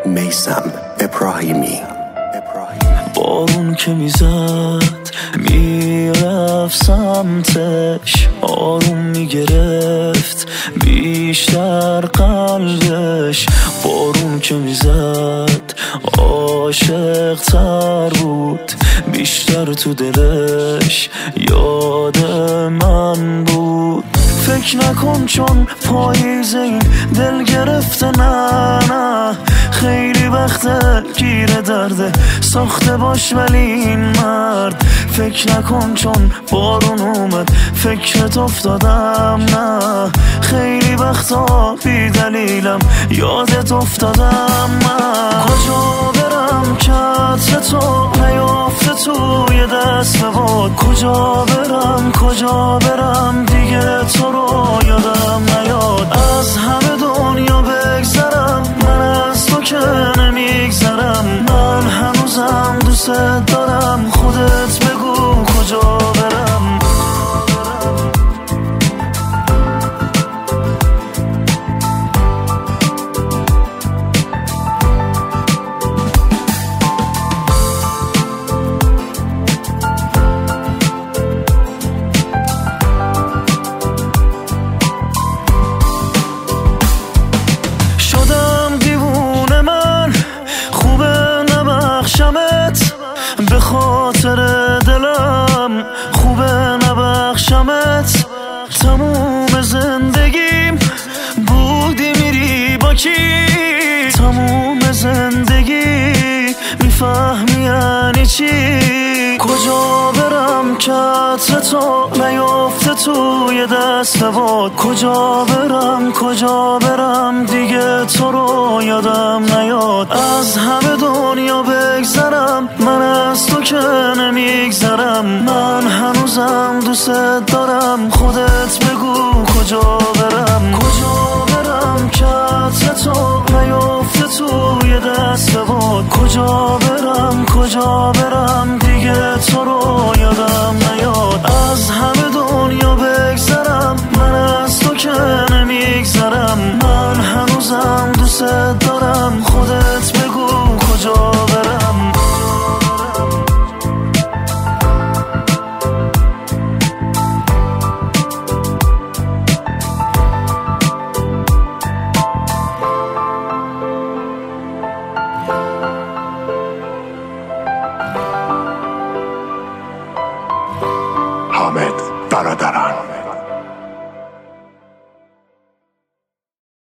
میثم ابراهیمی. بارون که میزد میرفت سمتش، آروم میگرفت بیشتر قلبش. بارون که میزد عاشق تر بود، بیشتر تو دلش یاد من بود. فکر نکن چون پاییز این دل گرفته، نه خیلی وقته گیر درده ساخته باش ولی این مرد. فکر نکن چون بارون اومد فکرت افتادم، نه خیلی وقتا بی دلیلم یادت افتادم. من کجا برم که عطر تو نیافته توی دست باد؟ کجا برم دیگه تو رو یادم نیاد. از همه دنیا بگذرم من از تو که نمیگذرم. من هنوزم دوست دارم، خودت بگو کجا برم. به خاطر دلم خوبه نبخشمت. تموم زندگیم بودی میری با کی؟ تموم زندگی میفهمی یعنی چی؟ کجا برم که عطر تو نیافته توی دست باد؟ کجا برم دیگه تو رو یادم نیاد. از همه دنیا بگذرم من از تو که نمیگذرم. من هنوزم دوست دارم، خودت بگو کجا برم. کجا برم که عطر تو نیافته توی دست باد؟ کجا برم دیگه تو رو یادم نیاد. از همه دنیا بگذرم من از تو که نمیگذرم. من هنوزم دوست دارم، خودت بگو کجا برم. حامد برادران.